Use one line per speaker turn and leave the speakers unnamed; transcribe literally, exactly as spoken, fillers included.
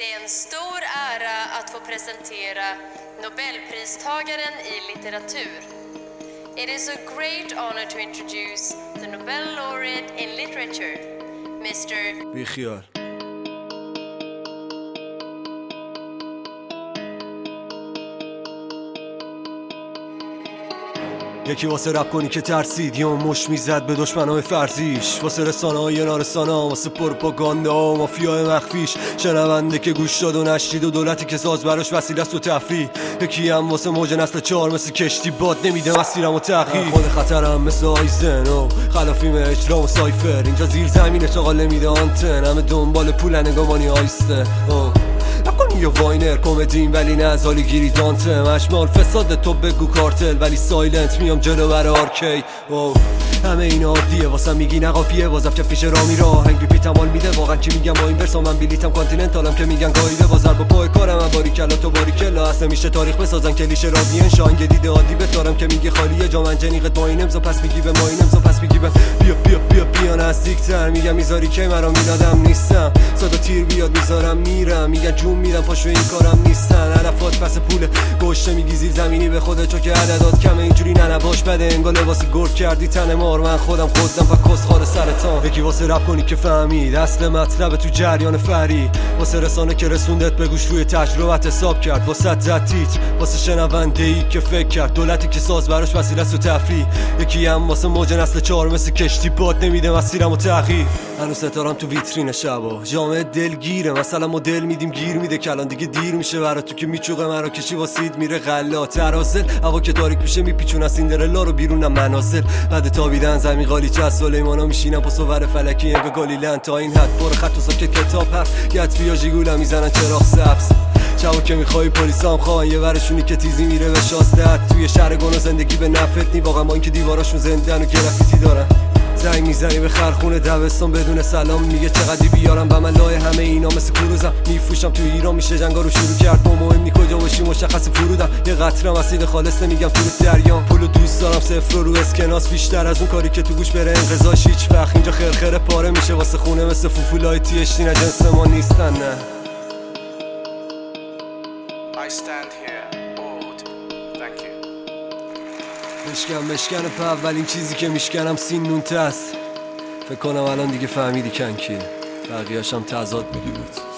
Det är en stor ära att få presentera Nobelpristagaren i litteratur. It is a great honor to introduce the Nobel laureate in literature, mister
بیخیال. یکی واسه رپ کنی که ترسید یا مش میزد به دشمنای فرضیش، واسه رسانه های نارسانه، واسه پروپاگاندا و مافیای مخفیش، شنونده که گوش داد و نشنید و دولتی که ساز براش وسیله است و تفریح. یکی هم واسه موج نسل چهار مثل کشتی باد نمیده مسیرم و تغییر. خود خطرم مثل آیزن و خلافیم اجرام و سایفر، اینجا زیر زمین چاقال نمیده آنتن، همه دنبال پول نگامانی آیسته. نکنی یا واینر کمدین ولی نه از حالی گیری دانته، مشمال فساد تو بگو کارتل ولی سایلنت میام جلو بر آرکی. همه این عادیه واسم میگی نقافیه، بازم که فیش رامی را هنگ ریپیت مال میده. واقعا چی میگم با این ورسا، من بلیتم کانتیننتالم که میگن گایده، بازر با پای کارم من باریکلا تو باریکلا. اصلا میشه تاریخ بسازن کلیشه رادین شاهنگ دیده عادی بتارم که میگه خالیه جا من جنیقت با این امضا پس میگی به ما این امضا پس میگی به بیا بیا بیا بیا نزدیکتر. میگم میذاری که مرا میلادم نیستم، صدا تیر بیاد میذارم میرم، میگن جون میدم پاشو این کارم نیستن. علفات پس پول گوشته میگی زیر زمینی به خودت چون که عددات کمه اینجوری نه نباش بده انگار لباسی گرد کردی تن مار. من خودم خودم و کسخال سرطان. یکی واسه رپ کنی که فهمید اصل مطلب تو جریان فری، واسه رسانه که رسوندت به گوش روی تجربت حساب کرد، واسه زدیت واسه شنونده ای که فکر کرد، دولتی که ساز براش وسیله است و تفریح. یکی هم واسه موج نسل چهار مثل کشتی باد نمیده مسیرم و تغییر. هنوز ستارم تو ویترین شبا جامعه دلگیره، مثلا مدل میدیم گیر میده کلان دیگه دیر میشه برا تو که میچوقه مرا کشی واسید میره غلا ترازل. هوا که تاریک میشه میپیچون از سیندرلا رو بیرونم منازل، بعد تابیدن زمین قالی چه از سلیمانا میشینم پا صور فلکی به گالیلند تا این حد پر خط و ساکت کتاب هست گت بیا جیگولم میزنن چراغ سبز. چاو که میخوای پلیسام خواهن یه ورشونی که تیزی میره به شاستت توی شهر گناه زندگی به نفت نی واقعا با اینکه دیواراشون زندن و گرافیتی دارن. زنگ میزنی به خرخونه دبستان بدون سلام، میگه چقدری بیارم و من لای همه اینا مثل کروزم میفروشم تو ایران. میشه جنگا رو شروع کرد ما مهم نی کجا باشی مشخص فرودم، یه قطره مسید خالص نمیگم تو دریام. پولو دوست دارم صفر رو اسکناس بیشتر از اون کاری که تو گوش بره انقضاش هیچ وقت اینجا خرخره پاره میشه واسه خونه مثل فوفولای تیشتی نه جنس ما نیستن نه.
I stand here awed. Thank you.
مشکن مشکن په اولین چیزی که میشکنم سین نون تست. فکر کنم الان دیگه فهمیدی کن کیه، بقیه‌اش هم تضاد میگیرد.